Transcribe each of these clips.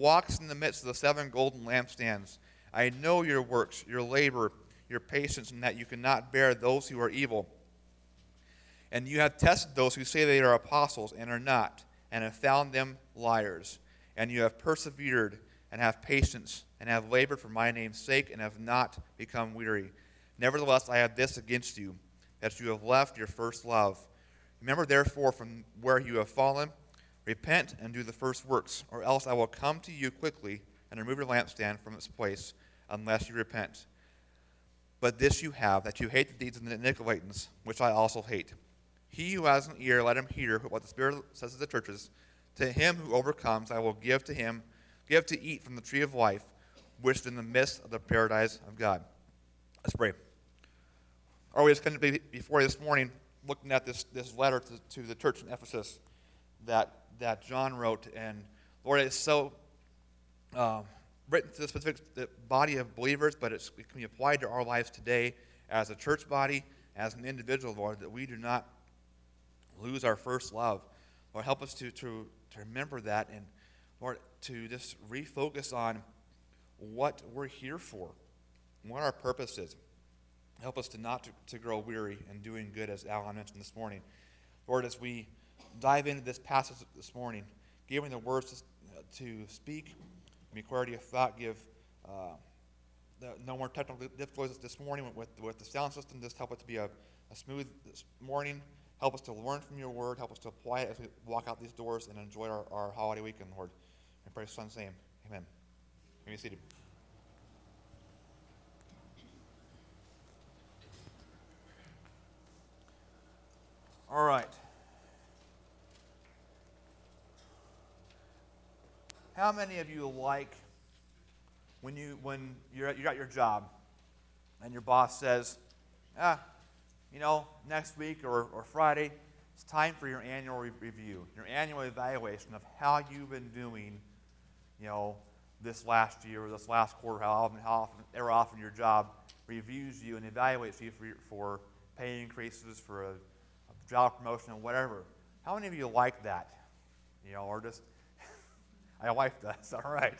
walks in the midst of the 7 golden lampstands. I know your works, your labor, your patience, and that you cannot bear those who are evil. And you have tested those who say they are apostles and are not, and have found them liars. And you have persevered and have patience, and have labored for my name's sake, and have not become weary. Nevertheless, I have this against you, that you have left your first love. Remember, therefore, from where you have fallen, repent and do the first works, or else I will come to you quickly and remove your lampstand from its place, unless you repent. But this you have, that you hate the deeds of the Nicolaitans, which I also hate. He who has an ear, let him hear what the Spirit says to the churches. To him who overcomes, I will give to eat from the tree of life, which is in the midst of the paradise of God. Let's pray. Or we just going to be before you this morning, looking at this letter to the church in Ephesus that John wrote. And Lord, it's so written to the specific body of believers, but it can be applied to our lives today as a church body, as an individual, Lord, that we do not lose our first love. Lord, help us to remember that, and Lord, to just refocus on what we're here for, what our purpose is. Help us to not to grow weary in doing good, as Alan mentioned this morning. Lord, as we dive into this passage this morning, give me the words to speak, give me clarity of thought, give no more technical difficulties this morning with the sound system. Just help it to be a smooth morning. Help us to learn from your word. Help us to apply it as we walk out these doors and enjoy our holiday weekend, Lord. And pray in Son's name. Amen. You may be seated. All right. How many of you like when you're at your job and your boss says, next week or Friday, it's time for your annual review, your annual evaluation of how you've been doing, this last year or this last quarter, how often your job reviews you and evaluates you for pay increases, for a job promotion, or whatever. How many of you like that? Or just, my wife does, all right.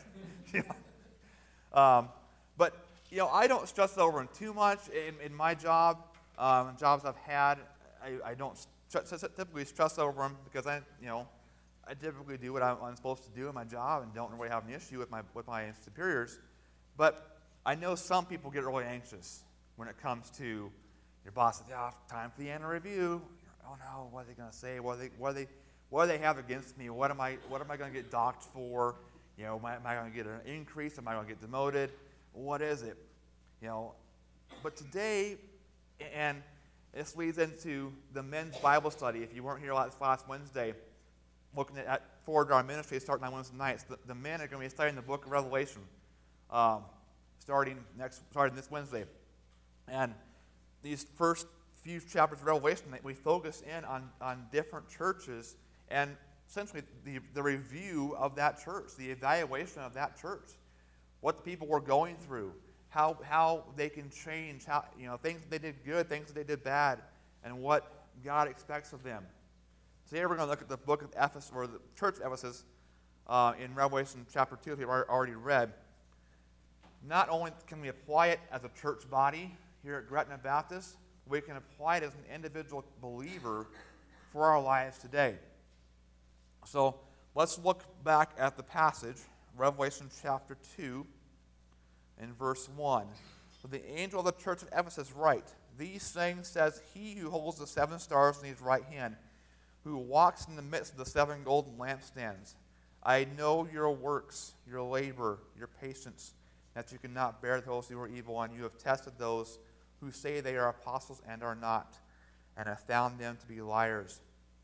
But I don't stress over them too much in my job. Jobs I've had, I don't typically stress over them because I typically do what I'm supposed to do in my job and don't really have an issue with my superiors. But I know some people get really anxious when it comes to your boss says, time for the annual review. Oh no, what are they going to say? What do they have against me? What am I going to get docked for? Am I going to get an increase? Am I going to get demoted? What is it? But today, and this leads into the men's Bible study. If you weren't here last Wednesday, looking forward to our ministry starting on Wednesday nights, the men are going to be studying the book of Revelation, starting this Wednesday. And these first few chapters of Revelation, we focus in on different churches and essentially the review of that church, the evaluation of that church, what the people were going through, how they can change, things that they did good, things that they did bad, and what God expects of them. Today we're going to look at the book of Ephesus, or the church of Ephesus, in Revelation chapter 2, if you've already read. Not only can we apply it as a church body here at Gretna Baptist, we can apply it as an individual believer for our lives today. So let's look back at the passage, Revelation chapter 2, and verse 1. So the angel of the church of Ephesus write, "These things says he who holds the 7 stars in his right hand, who walks in the midst of the 7 golden lampstands. I know your works, your labor, your patience, that you cannot bear those who are evil, and you have tested those who say they are apostles and are not, and have found them to be liars."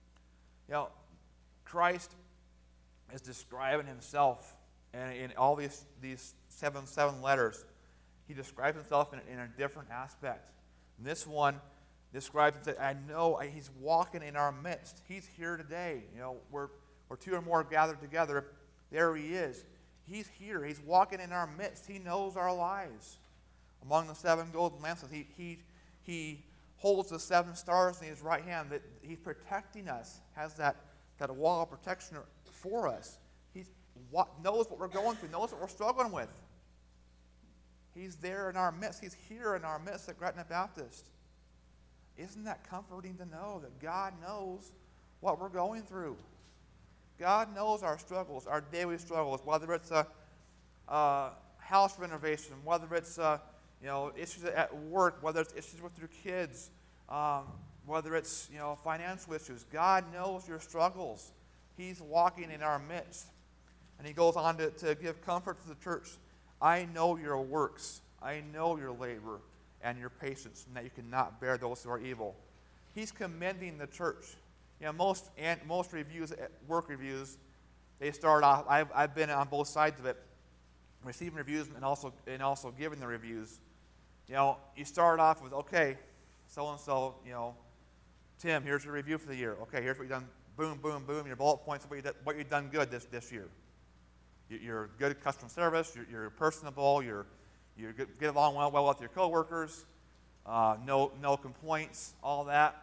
Christ is describing himself, and in all these seven letters, he describes himself in a different aspect. And this one describes him, I know he's walking in our midst. He's here today. Where 2 or more gathered together, there he is. He's here. He's walking in our midst. He knows our lives. Among the 7 golden lampstands, he holds the 7 stars in his right hand. That he's protecting us. Has that wall of protection for us. knows what we're going through, knows what we're struggling with. He's there in our midst. He's here in our midst at Gretna Baptist. Isn't that comforting to know that God knows what we're going through? God knows our struggles, our daily struggles, whether it's a house renovation, whether it's issues at work, whether it's issues with your kids, whether it's financial issues. God knows your struggles. He's walking in our midst. And he goes on to give comfort to the church. I know your works. I know your labor and your patience, and that you cannot bear those who are evil. He's commending the church. Most reviews, work reviews, they start off. I've been on both sides of it, receiving reviews and also giving the reviews. You start off with, okay, so and so, Tim, here's your review for the year. Okay, here's what you've done. Boom, boom, boom. Your bullet points of what you've done good this year. You're good at customer service. You're personable. You get along well with your coworkers. No complaints. All that.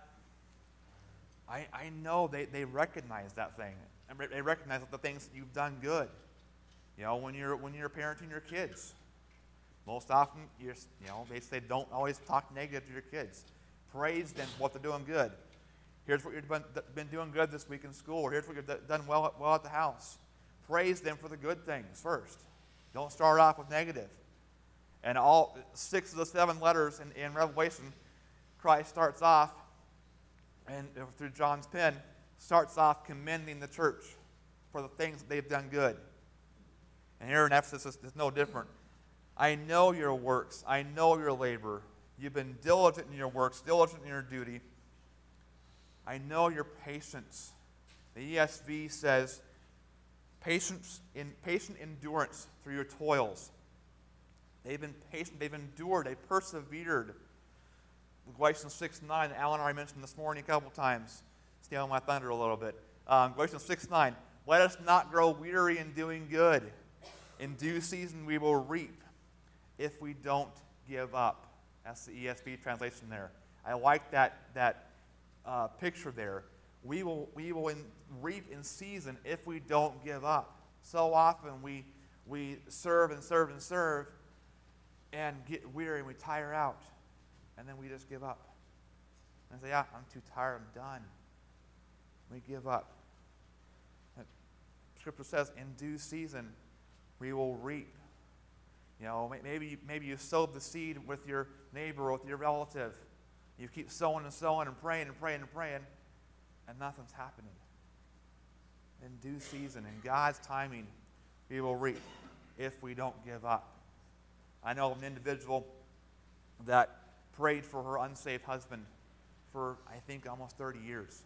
I know they recognize that thing. And they recognize the things that you've done good. When you're parenting your kids, most often they say don't always talk negative to your kids. Praise them for what they're doing good. Here's what you've been doing good this week in school. Or here's what you've done well at the house. Praise them for the good things first. Don't start off with negative. And all 6 of the 7 letters in Revelation, Christ starts off, and through John's pen, starts off commending the church for the things that they've done good. And here in Ephesus, it's no different. I know your works. I know your labor. You've been diligent in your works, diligent in your duty. I know your patience. The ESV says, patient endurance through your toils. They've been patient. They've endured. They persevered. Galatians 6:9, Alan and I mentioned this morning a couple times. Stealing my thunder a little bit. Galatians 6:9, let us not grow weary in doing good. In due season we will reap if we don't give up. That's the ESV translation there. I like that picture there. We will reap in season if we don't give up. So often we serve and serve and serve and get weary and we tire out. And then we just give up. And say, I'm too tired, I'm done. We give up. Scripture says, in due season we will reap. Maybe you sowed the seed with your neighbor or with your relative. You keep sowing and sowing and praying and praying and praying, and nothing's happening. In due season, in God's timing, we will reap if we don't give up. I know of an individual that prayed for her unsaved husband for, I think, almost 30 years.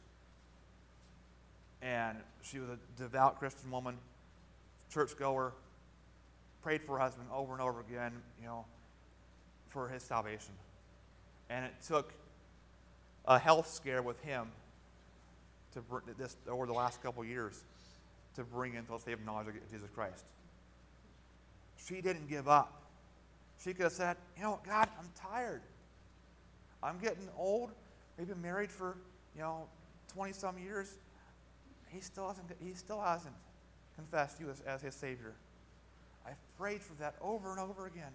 And she was a devout Christian woman, churchgoer, prayed for her husband over and over again, for his salvation. And it took a health scare with him to bring this over the last couple of years to bring into the saving knowledge of Jesus Christ. She didn't give up. She could have said, God, I'm tired. I'm getting old. We've been married for, 20-some years. He still hasn't confessed you as his Savior. I've prayed for that over and over again.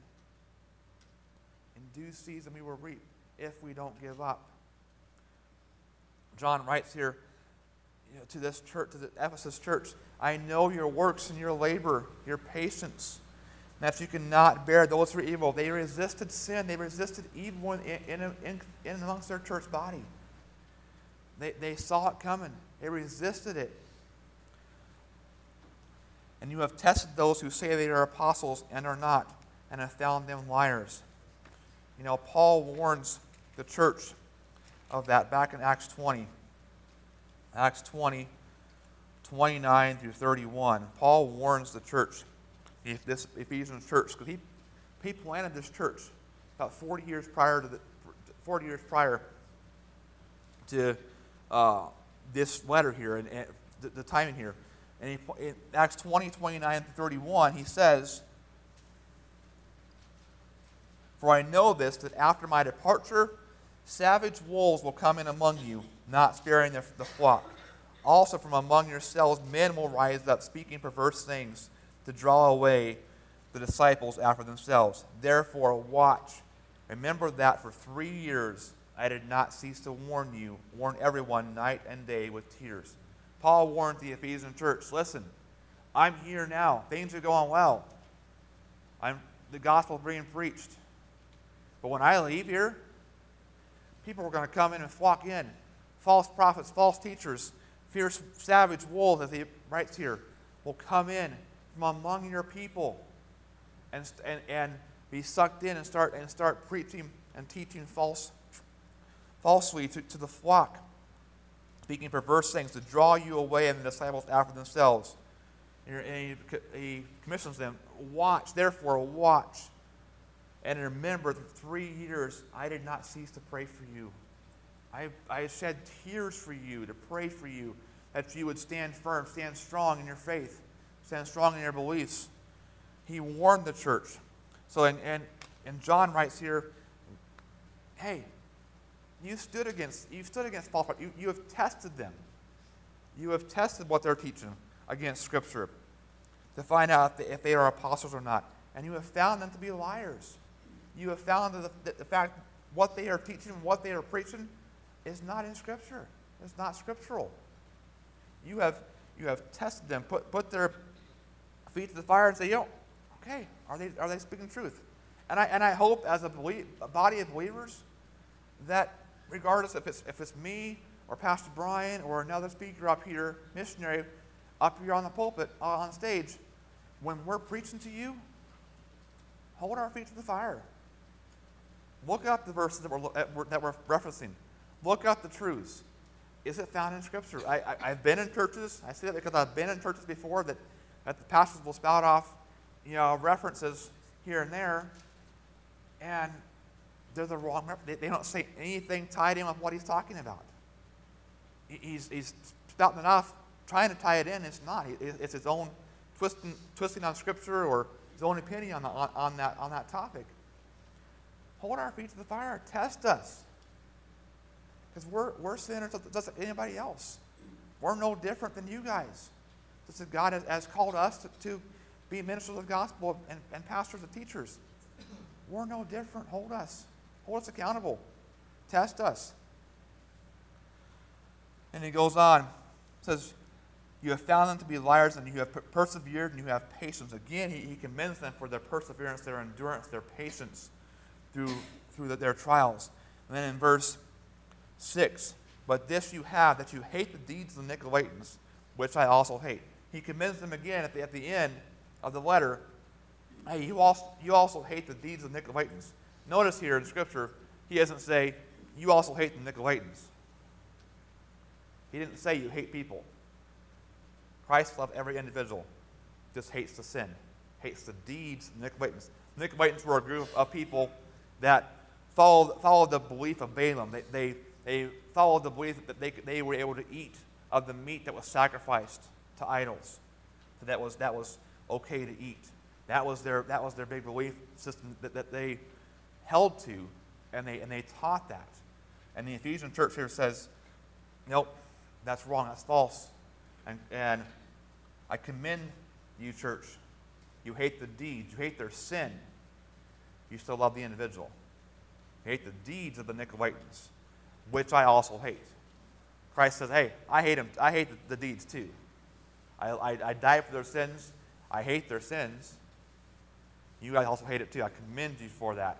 In due season we will reap if we don't give up. John writes here to this church, to the Ephesus church, I know your works and your labor, your patience, that you cannot bear those who are evil. They resisted sin. They resisted evil in amongst their church body. They saw it coming. They resisted it. And you have tested those who say they are apostles and are not, and have found them liars. Paul warns the church of that back in Acts 20. Acts 20, 29 through 31. Paul warns the church, this Ephesian church, because he planted this church about 40 years prior to this letter here and the timing here. And in Acts 20, 29 through 31, he says, for I know this, that after my departure, savage wolves will come in among you, not sparing the flock. Also from among yourselves men will rise up, speaking perverse things, to draw away the disciples after themselves. Therefore watch. Remember that for 3 years I did not cease to warn everyone night and day with tears. Paul warned the Ephesian church, listen, I'm here now. Things are going well. The gospel is being preached. But when I leave here, people are going to come in and flock in. False prophets, false teachers, fierce, savage wolves, as he writes here, will come in from among your people and be sucked in and start preaching and teaching falsely to the flock, speaking perverse things to draw you away and the disciples after themselves. And he commissions them, watch, therefore watch, and remember that 3 years I did not cease to pray for you. I shed tears for you, to pray for you, that you would stand firm, stand strong in your faith, stand strong in your beliefs. He warned the church. So, and John writes here, hey, you stood against false prophets. You have tested them. You have tested what they're teaching against Scripture to find out if they are apostles or not. And you have found them to be liars. You have found that the fact what they are teaching, what they are preaching, is not in Scripture. It's not scriptural. You have tested them, put their feet to the fire and say, okay, are they speaking truth? And I hope as a body of believers that regardless if it's me or Pastor Brian or another speaker up here, missionary up here on the pulpit, on stage, when we're preaching to you, hold our feet to the fire. Look up the verses that we're referencing. Look up the truths. Is it found in Scripture? I've been in churches. I say that because I've been in churches before that the pastors will spout off, references here and there, and they're the wrong reference. They don't say anything tied in with what he's talking about. He's spouting it off, trying to tie it in. It's not. It's his own twisting on Scripture or his own opinion on that topic. Hold our feet to the fire. Test us. Because we're sinners just like anybody else. We're no different than you guys. Just as God has called us to be ministers of the gospel and pastors and teachers. We're no different. Hold us. Hold us accountable. Test us. And he goes on. Says, you have found them to be liars, and you have persevered, and you have patience. Again, he commends them for their perseverance, their endurance, their patience through their trials. And then in verse 6, but this you have, that you hate the deeds of the Nicolaitans, which I also hate. He commends them again at the end of the letter. Hey, you also hate the deeds of the Nicolaitans. Notice here in Scripture, he doesn't say, you also hate the Nicolaitans. He didn't say you hate people. Christ loved every individual, just hates the sin, hates the deeds of the Nicolaitans. The Nicolaitans were a group of people that followed the belief of Balaam. They followed the belief that they were able to eat of the meat that was sacrificed to idols. So that was okay to eat. That was their big belief system that they held to, and they taught that. And the Ephesian church here says, nope, that's wrong, that's false. And I commend you, church. You hate the deeds, you hate their sin. You still love the individual. You hate the deeds of the Nicolaitans, which I also hate. Christ says, hey, I hate them. I hate the deeds too. I died for their sins. I hate their sins. You guys also hate it too. I commend you for that.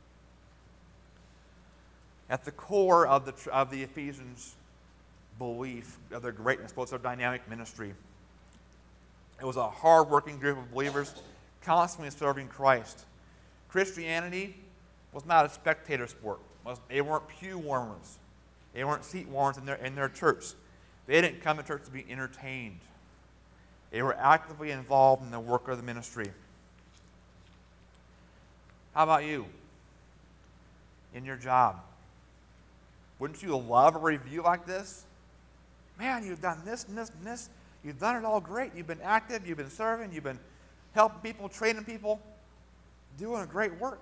At the core of the Ephesians' belief of their greatness, both their dynamic ministry, it was a hard-working group of believers constantly serving Christ. Christianity was not a spectator sport. They weren't pew warmers. They weren't seat warmers in their church. They didn't come to church to be entertained. They were actively involved in the work of the ministry. How about you? In your job? Wouldn't you love a review like this? Man, you've done this and this and this. You've done it all great. You've been active. You've been serving. You've been helping people, training people, doing a great work.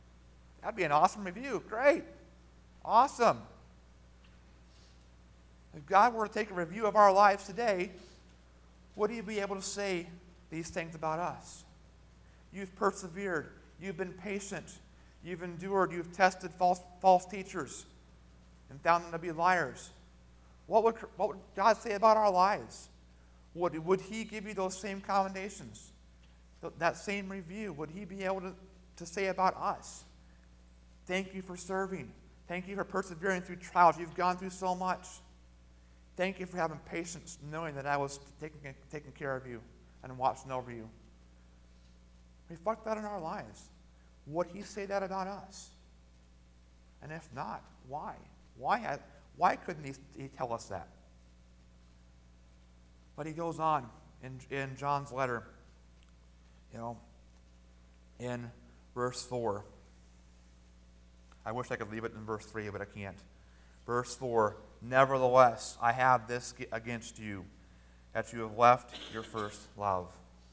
That'd be an awesome review. Great. Awesome. If God were to take a review of our lives today, would he be able to say these things about us? You've persevered. You've been patient. You've endured. You've tested false teachers and found them to be liars. What would God say about our lives? Would he give you those same commendations? That same review? Would he be able to say about us? Thank you for serving. Thank you for persevering through trials. You've gone through so much. Thank you for having patience, knowing that I was taking care of you and watching over you. Reflect that in our lives. Would he say that about us? And if not, why? Why couldn't he tell us that? But he goes on in John's letter, in verse 4. I wish I could leave it in verse 3, but I can't. Verse 4, nevertheless, I have this against you, that you have left your first love.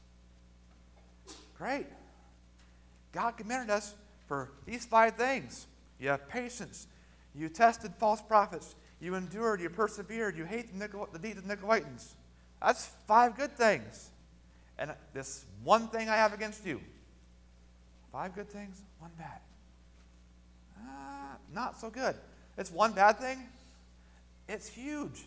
Great. God commended us for these 5 things. You have patience. You tested false prophets. You endured. You persevered. You hate the deeds of Nicolaitans. That's 5 good things. And this one thing I have against you. 5 good things, 1 bad. Not so good. It's 1 bad thing. It's huge.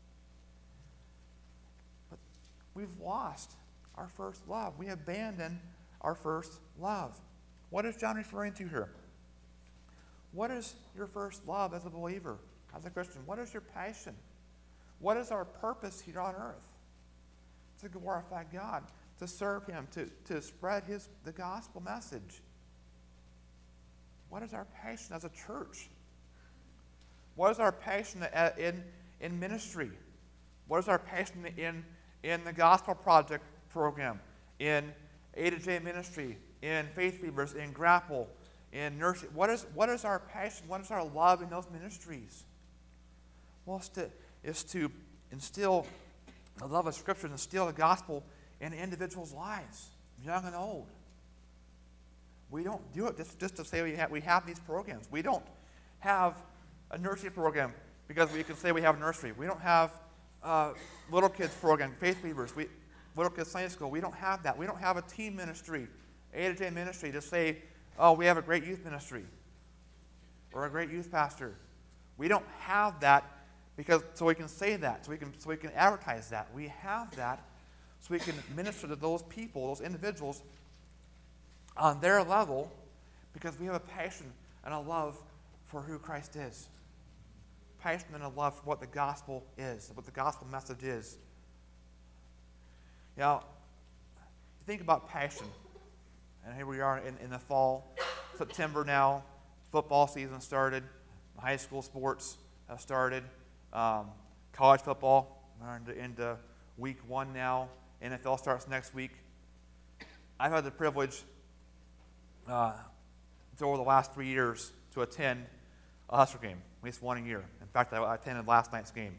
But we've lost our first love. We abandoned our first love. What is John referring to here? What is your first love as a believer, as a Christian? What is your passion? What is our purpose here on earth? To glorify God, to serve him, to spread the gospel message. What is our passion as a church? What is our passion in ministry? What is our passion in the Gospel Project program, in A to J ministry, in Faith Weavers, in Grapple, in nursery? What is our passion? What is our love in those ministries? Well, it's to instill the love of Scripture and instill the gospel in individuals' lives, young and old. We don't do it just to say we have these programs. We don't have a nursery program because we can say we have a nursery. We don't have little kids program, Faith Weavers, little kids Sunday school. We don't have that. We don't have a teen ministry, A to J ministry to say, oh, we have a great youth ministry or a great youth pastor. We don't have that so we can say that, so we can advertise that. We have that so we can minister to those people, those individuals, on their level, because we have a passion and a love for who Christ is. Passion and a love for what the gospel is, what the gospel message is. Now, you think about passion, and here we are in the fall, September now, football season started, high school sports have started, college football, we're into week 1 now, NFL starts next week. I've had the privilege over the last 3 years to attend a Husker game, at least 1 a year. In fact, I attended last night's game.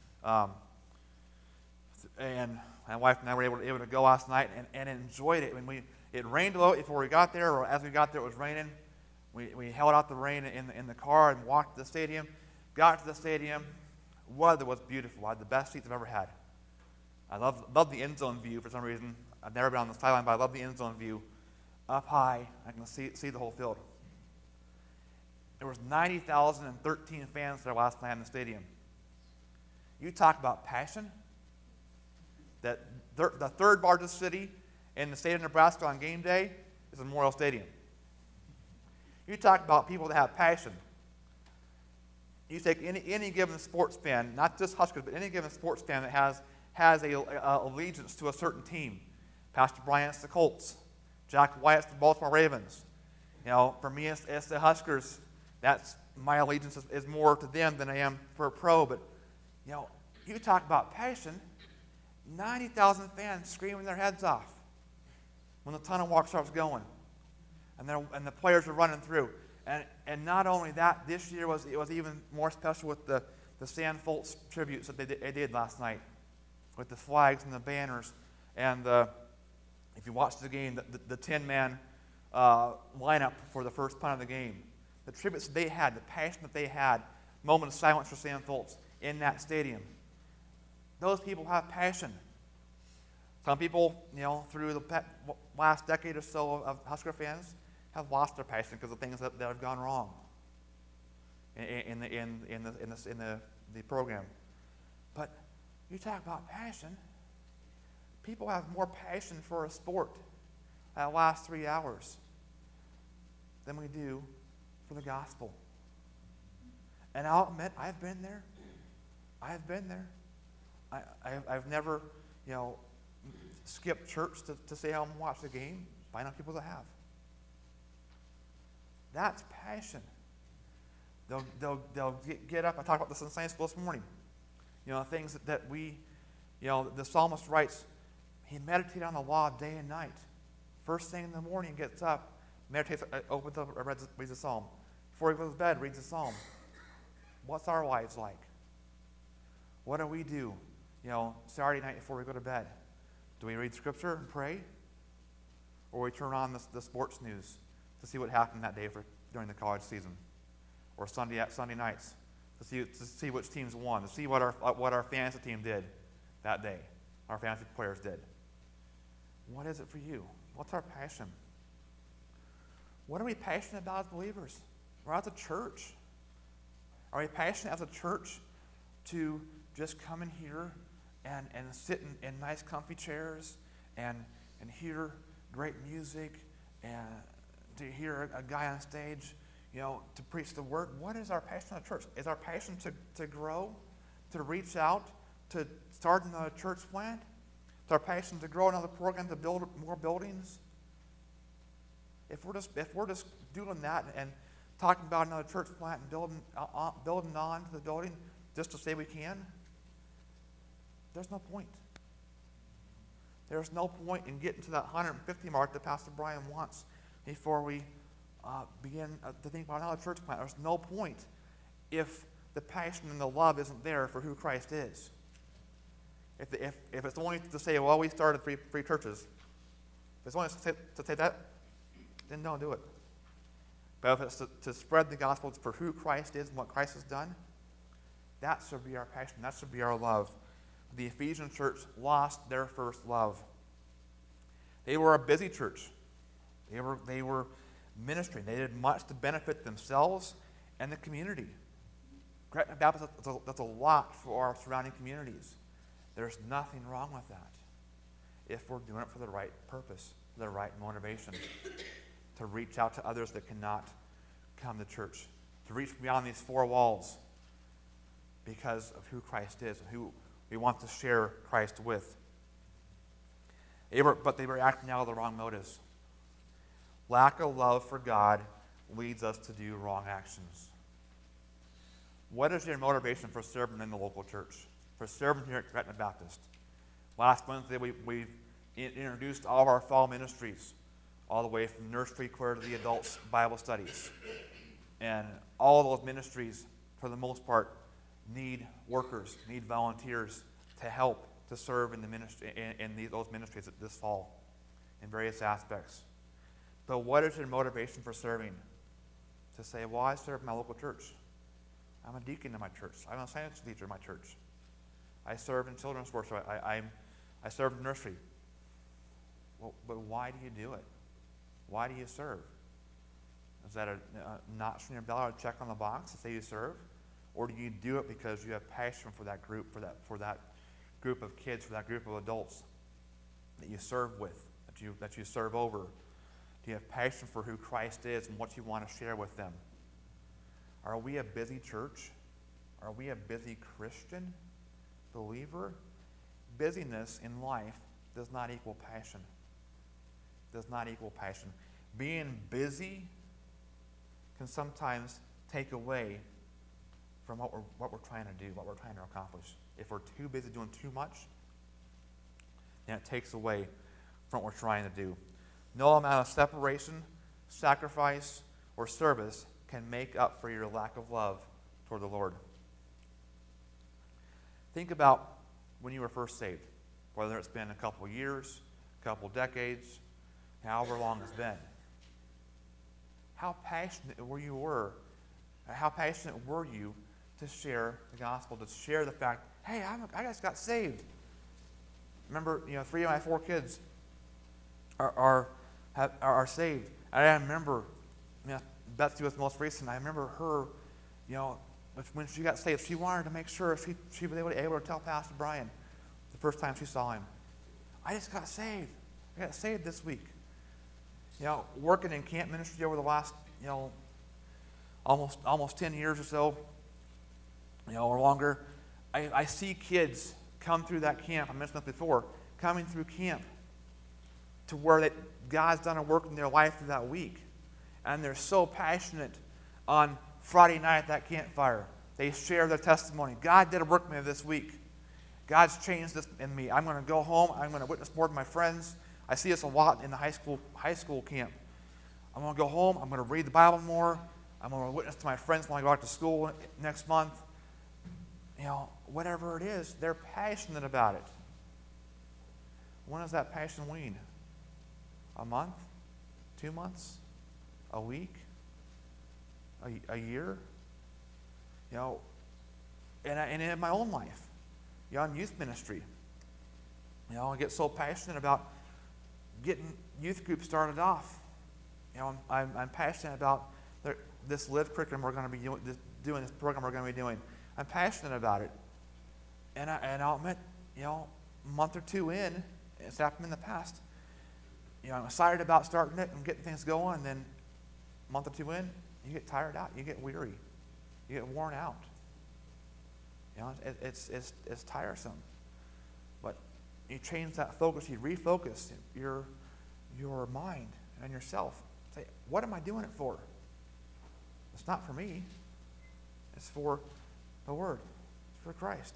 And my wife and I were able to go last night and enjoyed it. It rained a little before we got there, or as we got there it was raining. We held out the rain in the car and walked to the stadium. Got to the stadium. Weather was beautiful. I had the best seats I've ever had. I love the end zone view for some reason. I've never been on the sideline, but I love the end zone view. Up high, I can see the whole field. There was 90,013 fans there last night in the stadium. You talk about passion. The third largest city in the state of Nebraska on game day is Memorial Stadium. You talk about people that have passion. You take any given sports fan, not just Huskers, but any given sports fan that has a allegiance to a certain team. Pastor Bryant's the Colts. Jack Wyatt's the Baltimore Ravens. For me, it's the Huskers. That's my allegiance is more to them than I am for a pro. But you talk about passion. 90,000 fans screaming their heads off when the tunnel walk starts going, and the players are running through. And not only that, this year it was even more special with the Sam Foltz tributes that they did last night, with the flags and the banners, and if you watched the game, the 10-man lineup for the first punt of the game, the tributes they had, the passion that they had, moment of silence for Sam Foltz. in that stadium. Those people have passion. Some people, through the last decade or so of Husker fans, have lost their passion because of things that have gone wrong in the program. But you talk about passion. People have more passion for a sport that lasts 3 hours than we do for the gospel. And I'll admit, I've been there. I've never, skipped church to say I'm going to watch the game. But I know people that have. That's passion. They'll get up. I talked about this in Sunday school this morning. Things that we, the psalmist writes, he meditated on the law day and night. First thing in the morning, gets up, meditates, opens up, reads a psalm. Before he goes to bed, reads a psalm. What's our lives like? What do we do, Saturday night before we go to bed? Do we read Scripture and pray? Or we turn on the sports news to see what happened that day during the college season? Or Sunday nights to see which teams won, to see what our fantasy team did that day, our fantasy players did. What is it for you? What's our passion? What are we passionate about as believers? Or as a church? Are we passionate as a church to just come in here and sit in nice comfy chairs and hear great music and to hear a guy on stage, to preach the word? What is our passion as a church? Is our passion to grow, to reach out, to start another church plant? Is our passion to grow another program, to build more buildings? If we're just doing that and talking about another church plant and building on to the building just to say we can, there's no point. There's no point in getting to that 150 mark that Pastor Brian wants before we begin to think about another church plant. There's no point if the passion and the love isn't there for who Christ is. If it's only to say, well, we started three churches, if it's only to say that, then don't do it. But if it's to spread the gospel for who Christ is and what Christ has done, that should be our passion. That should be our love. The Ephesian church lost their first love. They were a busy church. They were ministering. They did much to benefit themselves and the community. Gretna Baptist, that's a lot for our surrounding communities. There's nothing wrong with that if we're doing it for the right purpose, the right motivation, to reach out to others that cannot come to church, to reach beyond these four walls because of who Christ is and who we want to share Christ with. But they were acting out of the wrong motives. Lack of love for God leads us to do wrong actions. What is your motivation for serving in the local church, for serving here at Gretna Baptist? Last Wednesday, we introduced all of our fall ministries, all the way from nursery clear to the adults' Bible studies. And all those ministries, for the most part, need workers, need volunteers to help to serve in the ministry those ministries this fall in various aspects. But what is your motivation for serving? To say, well, I serve my local church. I'm a deacon in my church. I'm a science teacher in my church. I serve in children's worship. I serve in nursery. Well, but why do you do it? Why do you serve? Is that a notch in your belt or a check on the box to say you serve? Or do you do it because you have passion for that group, for that group of kids, for that group of adults that you serve with, that you serve over? Do you have passion for who Christ is and what you want to share with them? Are we a busy church? Are we a busy Christian believer? Busyness in life does not equal passion. Does not equal passion. Being busy can sometimes take away from what we're trying to do, what we're trying to accomplish. If we're too busy doing too much, then it takes away from what we're trying to do. No amount of separation, sacrifice, or service can make up for your lack of love toward the Lord. Think about when you were first saved, whether it's been a couple years, a couple decades, however long it's been. How passionate were you to share the gospel, to share the fact, hey, I just got saved. Remember, 3 of my 4 kids are saved. And I remember, Betsy was the most recent. I remember her, when she got saved, she wanted to make sure she was able to tell Pastor Brian the first time she saw him, I just got saved. I got saved this week. Working in camp ministry over the last, almost 10 years or so, or longer, I see kids come through that camp. I mentioned this before, coming through camp to where God's done a work in their life through that week. And they're so passionate on Friday night at that campfire. They share their testimony. God did a work in me this week. God's changed this in me. I'm going to go home. I'm going to witness more to my friends. I see this a lot in the high school camp. I'm going to go home. I'm going to read the Bible more. I'm going to witness to my friends when I go back to school next month. Whatever it is, they're passionate about it. When does that passion wane? A month? 2 months? A week? A year? And in my own life, in youth ministry, I get so passionate about getting youth groups started off. I'm passionate about this LIVE curriculum we're going to be doing, this program we're going to be doing. I'm passionate about it. And I'll admit, a month or 2 in, it's happened in the past, I'm excited about starting it and getting things going, and then a month or 2 in, you get tired out, you get weary, you get worn out. It's tiresome. But you change that focus, you refocus your mind and yourself. Say, what am I doing it for? It's not for me. It's for the Word. It's for Christ.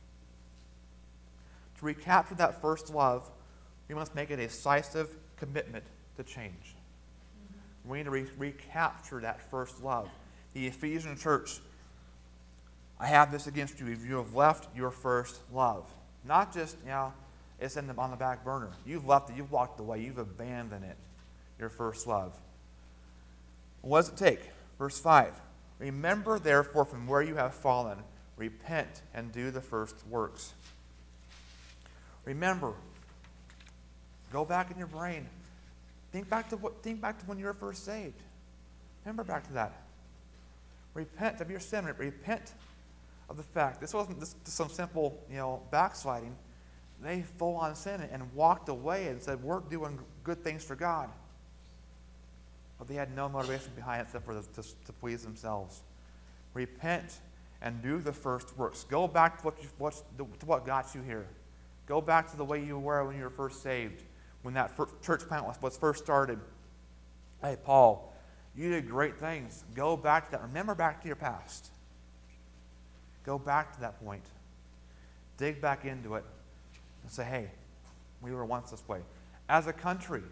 To recapture that first love, we must make a decisive commitment to change. We need to recapture that first love. The Ephesian church, I have this against you if you have left your first love. Not just, it's on the back burner. You've left it, you've walked away, you've abandoned it, your first love. What does it take? Verse 5. Remember, therefore, from where you have fallen, repent and do the first works. Remember. Go back in your brain. Think back to when you were first saved. Remember back to that. Repent of your sin. Repent of the fact. This wasn't just some simple, backsliding. They full on sin and walked away and said, we're doing good things for God. But they had no motivation behind it except for to please themselves. Repent and do the first works. Go back to what got you here. Go back to the way you were when you were first saved, when that church plant was first started. Hey, Paul, you did great things. Go back to that. Remember back to your past. Go back to that point. Dig back into it and say, hey, we were once this way. As a country,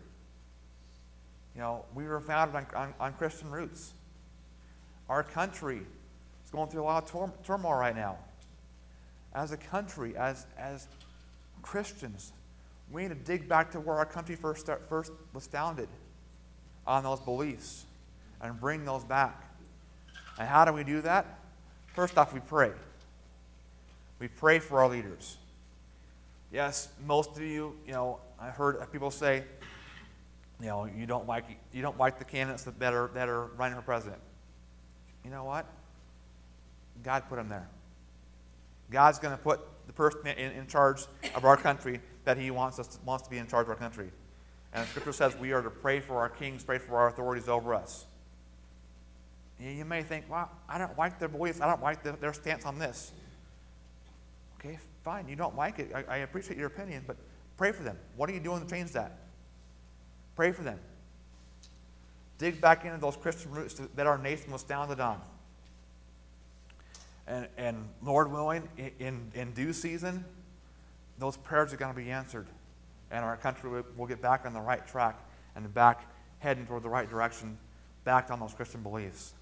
we were founded on Christian roots. Our country is going through a lot of turmoil right now. As a country, as Christians, we need to dig back to where our country first was founded, on those beliefs, and bring those back. And how do we do that? First off, we pray. We pray for our leaders. Yes, most of you, I've heard people say, you don't like the candidates that are running for president. You know what? God put them there. God's going to put the person in charge of our country that He wants to be in charge of our country. And the Scripture says we are to pray for our kings, pray for our authorities over us. You may think, well, I don't like their beliefs. I don't like their stance on this. Okay, fine. You don't like it. I appreciate your opinion, but pray for them. What are you doing to change that? Pray for them. Dig back into those Christian roots that our nation was founded on. And Lord willing, in due season, those prayers are going to be answered. And our country will get back on the right track and back heading toward the right direction, back on those Christian beliefs.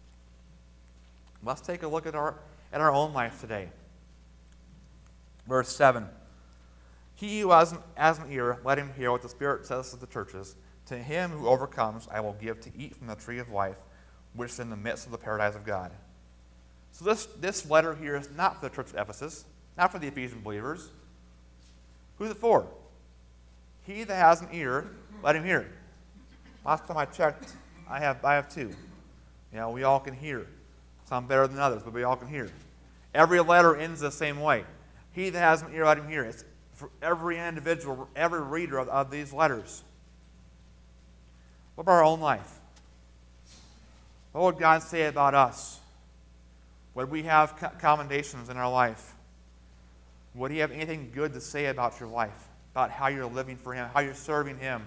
Let's take a look at our own life today. Verse 7. He who has an ear, let him hear what the Spirit says to the churches. To him who overcomes, I will give to eat from the tree of life, which is in the midst of the paradise of God. So this letter here is not for the church of Ephesus, not for the Ephesian believers. Who's it for? He that has an ear, let him hear. Last time I checked, I have two. We all can hear. Some better than others, but we all can hear. Every letter ends the same way. He that has an ear, let him hear. It's for every individual, every reader of these letters. What about our own life? What would God say about us? Would we have commendations in our life? Would He have anything good to say about your life? About how you're living for Him, how you're serving Him?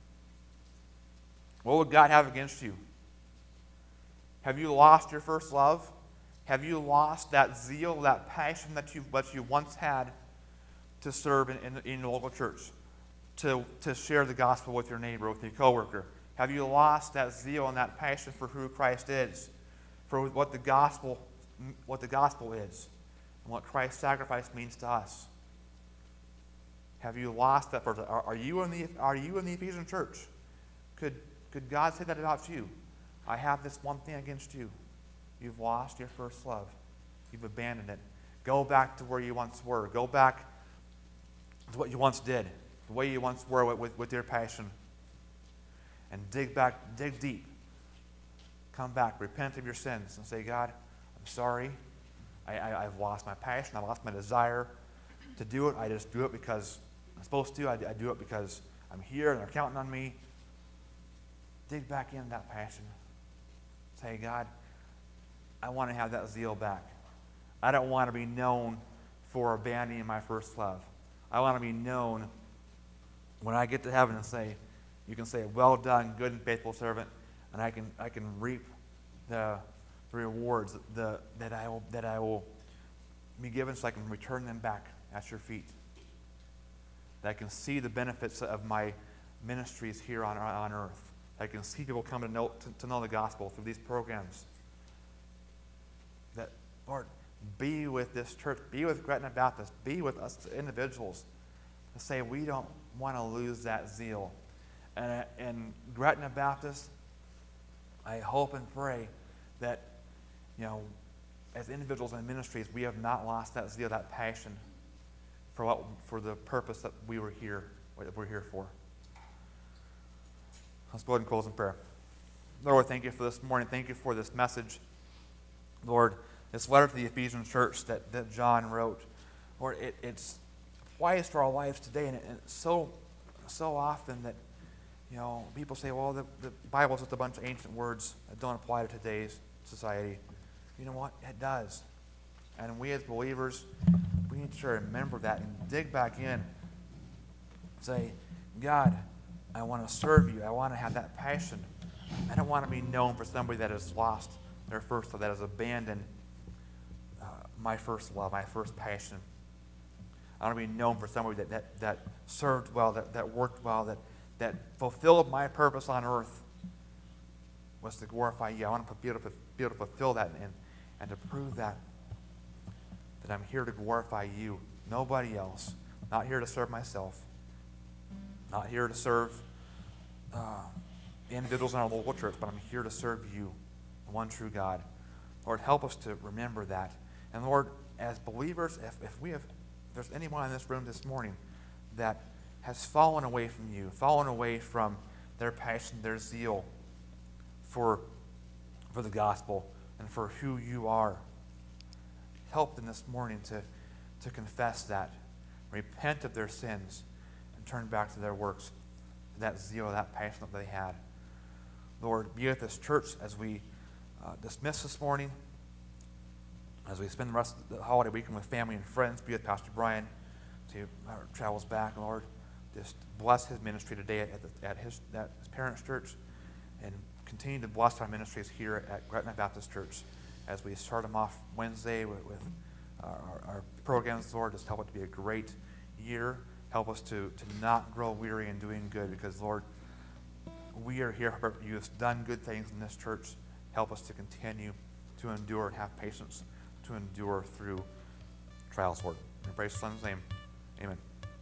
What would God have against you? Have you lost your first love? Have you lost that zeal, that passion that you once had to serve in your local church? To share the gospel with your neighbor, with your coworker? Have you lost that zeal and that passion for who Christ is? For what the gospel is? And what Christ's sacrifice means to us? Have you lost that first? Are you in the Ephesian church? Could God say that about you? I have this one thing against you. You've lost your first love. You've abandoned it. Go back to where you once were. Go back to what you once did, the way you once were with your passion. And dig deep. Come back, repent of your sins, and say, God, I'm sorry. I've lost my passion. I've lost my desire to do it. I just do it because I'm supposed to. I do it because I'm here and they're counting on me. Dig back into that passion. Say, God, I want to have that zeal back. I don't want to be known for abandoning my first love. I want to be known when I get to heaven and say, you can say, well done, good and faithful servant, and I can reap the rewards that I will be given, so I can return them back at your feet. That I can see the benefits of my ministries here on earth. I can see people come to know the gospel through these programs. That, Lord, be with this church, be with Gretna Baptist, be with us individuals to say we don't want to lose that zeal. And Gretna Baptist, I hope and pray that, as individuals and ministries, we have not lost that zeal, that passion for the purpose that we're here for. Let's go ahead and close in prayer. Lord, thank you for this morning. Thank you for this message. Lord, this letter to the Ephesian church that John wrote, Lord, it's applies to our lives today, and it's so often that people say, well, the Bible's just a bunch of ancient words that don't apply to today's society. You know what? It does. And we as believers, we need to remember that and dig back in. Say, God, I want to serve you. I want to have that passion. I don't want to be known for somebody that has lost their first love, that has abandoned my first love, my first passion. I want to be known for somebody that served well, that worked well, that fulfilled my purpose on earth was to glorify you. I want to be able to fulfill that and to prove that I'm here to glorify you, nobody else. Not here to serve myself. Not here to serve individuals in our local church, but I'm here to serve you, the one true God. Lord, help us to remember that. And Lord, as believers, if there's anyone in this room this morning that has fallen away from you, fallen away from their passion, their zeal for the gospel and for who you are, help them this morning to confess that, repent of their sins, and turn back to their works, that zeal, that passion that they had. Lord, be with this church as we dismiss this morning, as we spend the rest of the holiday weekend with family and friends. Be with Pastor Brian as he travels back. Lord, just bless his ministry today at his parents' church, and continue to bless our ministries here at Gretna Baptist Church as we start them off Wednesday with our programs. Lord, just help it to be a great year. Help us to not grow weary in doing good, because, Lord, we are here. You have done good things in this church. Help us to continue to endure and have patience to endure through trials, Lord. In Christ's Son's name, amen.